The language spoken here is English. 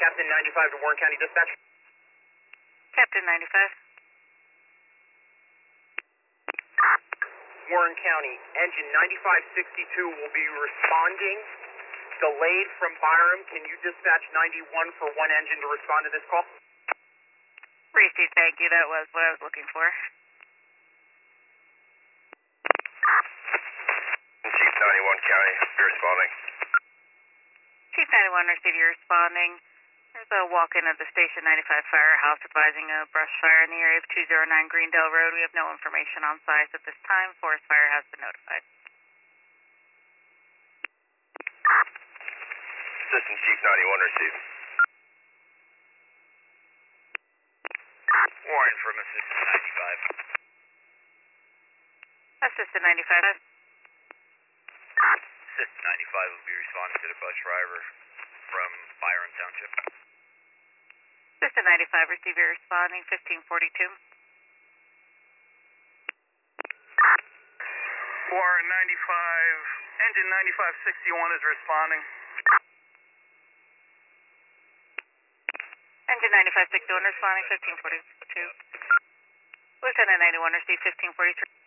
Captain 95 to Warren County Dispatch. Captain 95. Warren County, engine 9562 will be responding. Delayed from Byram. Can you dispatch 91 for one engine to respond to this call? Received, thank you. That was what I was looking for. Chief 91 County, you're responding. Chief 91, receive you responding. There's a walk-in of the Station 95 firehouse advising a brush fire in the area of 209 Greendale Road. We have no information on site at this time. Forest Fire has been notified. Assistant Chief 91 received. Warren from Assistant 95. Assistant 95. Assistant 95 will be responding to the bus driver from Byron Township. Assistant 95, receive you responding. 1542. Warren 95, engine 9561 is responding. Engine 9561 responding. 1542. Lieutenant 91, receive 1543.